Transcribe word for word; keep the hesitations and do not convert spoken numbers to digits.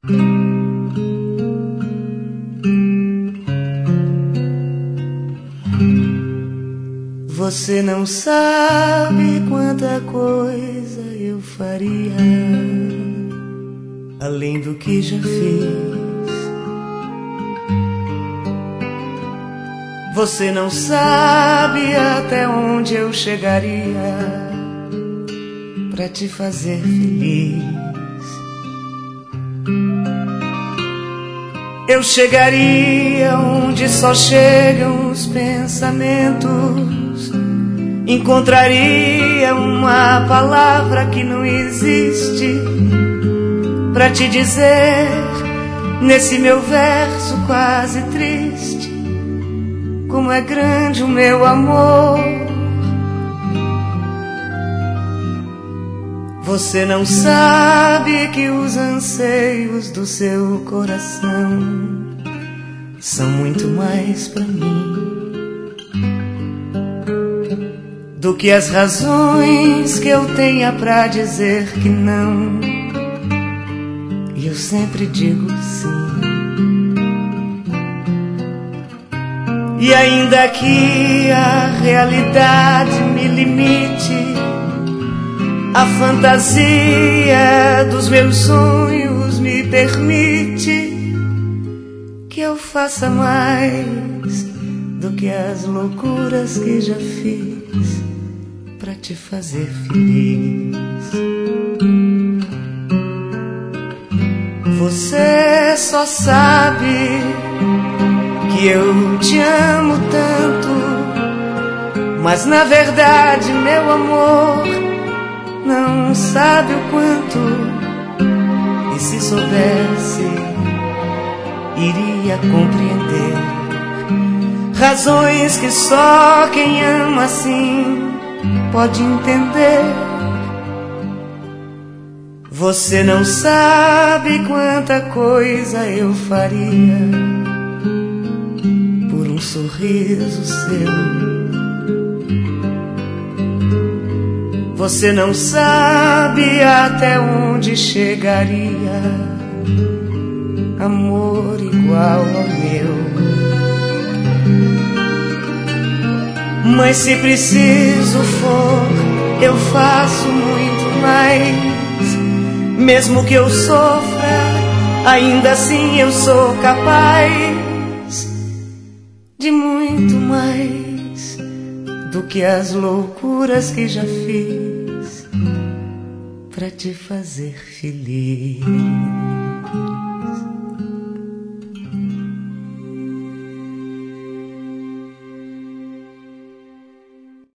Você não sabe quanta coisa eu faria além do que já fiz. Você não sabe até onde eu chegaria pra te fazer feliz. Eu chegaria onde só chegam os pensamentos, encontraria uma palavra que não existe pra te dizer nesse meu verso quase triste como é grande o meu amor. Você não sabe que os anseios do seu coração são muito mais pra mim do que as razões que eu tenha pra dizer que não. E eu sempre digo sim. E ainda que a realidade me limite, a fantasia dos meus sonhos me permite que eu faça mais do que as loucuras que já fiz pra te fazer feliz. Você só sabe que eu te amo tanto, mas na verdade, meu amor, não sabe o quanto. E se soubesse, iria compreender razões que só quem ama assim pode entender. Você não sabe quanta coisa eu faria por um sorriso seu. Você não sabe até onde chegaria amor igual ao meu. Mas se preciso for, eu faço muito mais. Mesmo que eu sofra, ainda assim eu sou capaz de muito mais do que as loucuras que já fiz pra te fazer feliz.